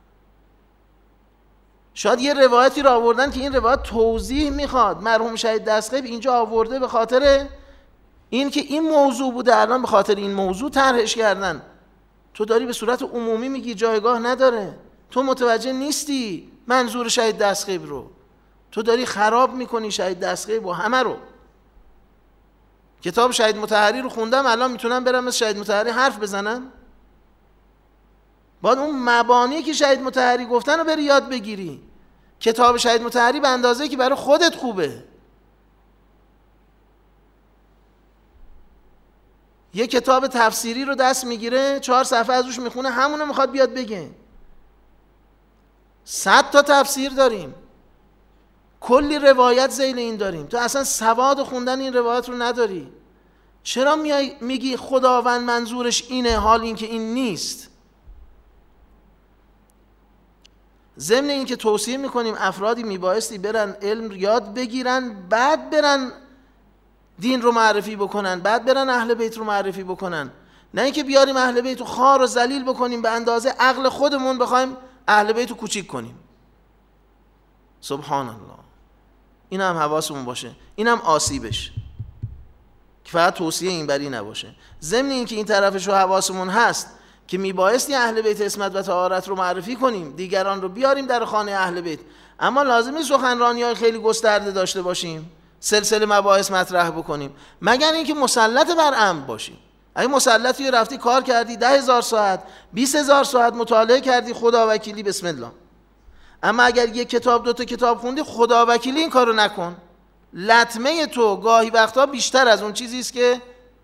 شاید یه روایتی رو آوردن که این روایت توضیح میخواد. مرحوم شهید دستغیب اینجا آورده به خاطر این که این موضوع بوده، الان به خاطر این موضوع طرحش کردن. تو داری به صورت عمومی میگی، جایگاه نداره. تو متوجه نیستی منظور شهید دستغیب رو، تو داری خراب میکنی شهید دستغیب و همه رو. کتاب شهید مطهری رو خوندم، الان میتونم برم مثل شهید مطهری حرف بزنم؟ باید اون مبانی که شهید مطهری گفتن رو بری یاد بگیری. کتاب شهید مطهری به اندازه که برای خودت خوبه. یه کتاب تفسیری رو دست میگیره، چهار صفحه ازش میخونه، همونو میخواد بیاد بگه. صد تا تفسیر داریم، کلی روایت ذیل این داریم، تو اصلا سواد خوندن این روایت رو نداری. چرا میای میگی خداوند منظورش اینه حال این که این نیست؟ ضمن این که توصیه میکنیم افرادی میبایستی برن علم یاد بگیرن، بعد برن دین رو معرفی بکنن، بعد برن اهل بیت رو معرفی بکنن، نه اینکه بیاریم اهل بیت رو خوار و ذلیل بکنیم، به اندازه عقل خودمون بخوایم اهل بیت رو کوچیک کنیم. سبحان الله. این هم حواسمون باشه، این هم آسیبش، که فقط توصیه این بری نباشه. ضمن این که این طرفش رو حواسمون هست که میبایستی اهل بیت عصمت و طهارت رو معرفی کنیم، دیگران رو بیاریم در خانه اهل بیت، اما لازمی سخنرانی‌های خیلی گسترده داشته باشیم، سلسله مباحث مطرح بکنیم، مگر اینکه مسلط بر امر باشیم. اگه مسلطی رفتی کار کردی ده هزار ساعت، بیست هزار ساعت مطالعه کردی، خدا وکیلی بسم الله. اما اگر یک کتاب دو تا کتاب خوندی، خدا وکیلی این کارو نکن. لطمه تو گاهی وقتا بیشتر از اون چیزی است که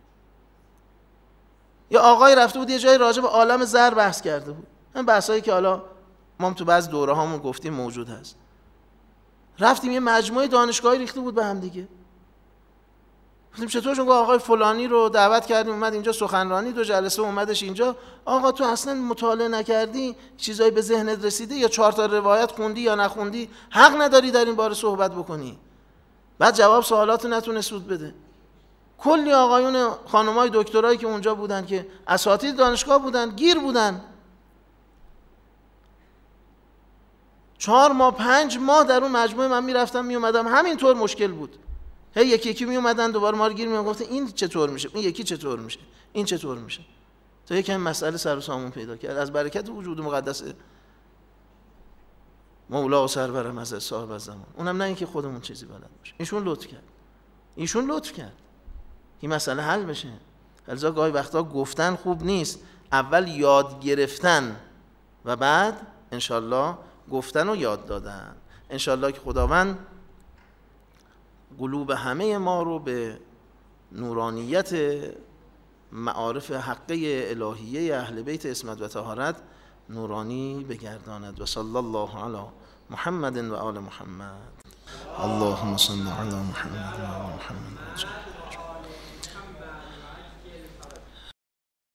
یه آقای رفته بود یه جای راجع به عالم زر بحث کرده بود. این بحثایی که حالا ما هم تو بعض دوره هامون گفتیم موجود هست. رفتیم یه مجموعه دانشگاهی ریخته بود به هم دیگه. گفتیم چطور؟ چون آقای فلانی رو دعوت کردیم اومد اینجا سخنرانی، دو جلسه اومدش اینجا. آقا تو اصلا مطالعه نکردی، چیزایی به ذهنت رسیده یا چهار تا روایت خوندی یا نخوندی، حق نداری در این باره صحبت بکنی. بعد جواب سوالاتو نتونه سود بده. کلی آقایون خانمای دکترایی که اونجا بودن که اساتید دانشگاه بودن، گیر بودن. چهار ماه پنج ماه در اون مجموعه من میرفتم میومدم، همینطور مشکل بود. هی یکی یکی میومدن دوباره ما رو گیر میگفتن گفته این چطور میشه، این یکی چطور میشه، این چطور میشه، تا یکم مسئله سر و سامون پیدا کرد. از برکت وجود مقدس مولا و سرورم از صاحب زمان، اونم نه اینکه خودمون چیزی بلد باشه، ایشون لطف کرد، ایشون لطف کرد این مسئله حل بشه. لذا گاهی وقتا گفتن خوب نیست، اول یاد گرفتن و بعد انشالله گفتن و یاد دادن. انشالله که خداوند قلوب همه ما رو به نورانیت معارف حقه الهیه اهل بیت عصمت و طهارت نورانی بگرداند. و صلی الله علی محمد و آل محمد. اللهم صل علی محمد و آل محمد.